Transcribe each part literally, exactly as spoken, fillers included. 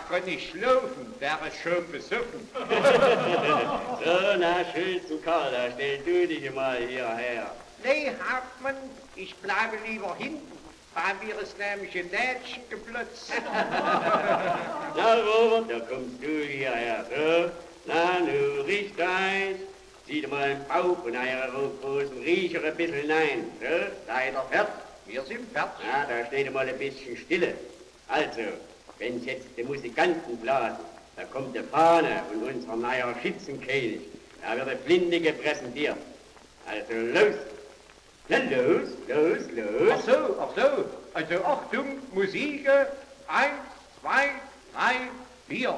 kann nicht schlafen, der ist schon besoffen. So, na, schönsten Karl, da stell du dich mal hierher. Nee, Hauptmann, ich bleibe lieber hinten. Bei mir ist nämlich ein Nähtchen geplotzt. Na, Robert, da kommst du hierher. So, na, nu, riech eins. Zieh dir mal einen Bauch und eure Rothosen, riech ein bisschen hinein. So, seid ihr fertig? Wir sind fertig. Na, da steht mal ein bisschen Stille. Also, wenn's jetzt die Musikanten blasen, da kommt die Fahne und unser neuer Schützenkönig. Da wird der Flindige präsentiert. Also los! Na los, los, los! Ach so, ach so. Also Achtung, Musik. Eins, zwei, drei, vier.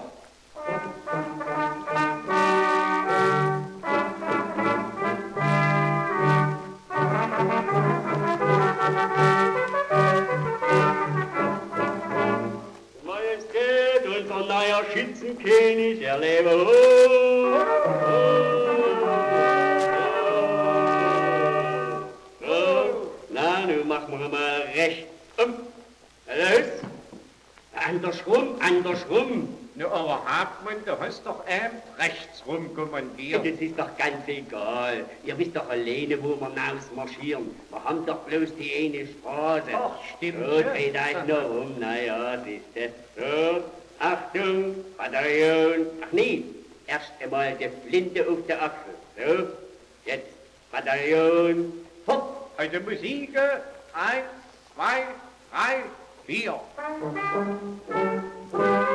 Majestät, unser neuer Schützenkönig, er lebe hoch! So, na, nu machen wir mal recht um. Los! Andersrum, andersrum! Na, aber Hauptmann, du hast doch eben rechts rum kommandiert. Das ist doch ganz egal. Ihr wisst doch alleine, wo wir rausmarschieren. Wir haben doch bloß die eine Straße. Ach, stimmt. So, dreht euch noch um. Naja, siehste. So, Achtung, Bataillon. Ach nee, erst einmal die Flinte auf der Achsel. So, jetzt Bataillon. Fort! Also Musik. Eins, zwei, drei, vier.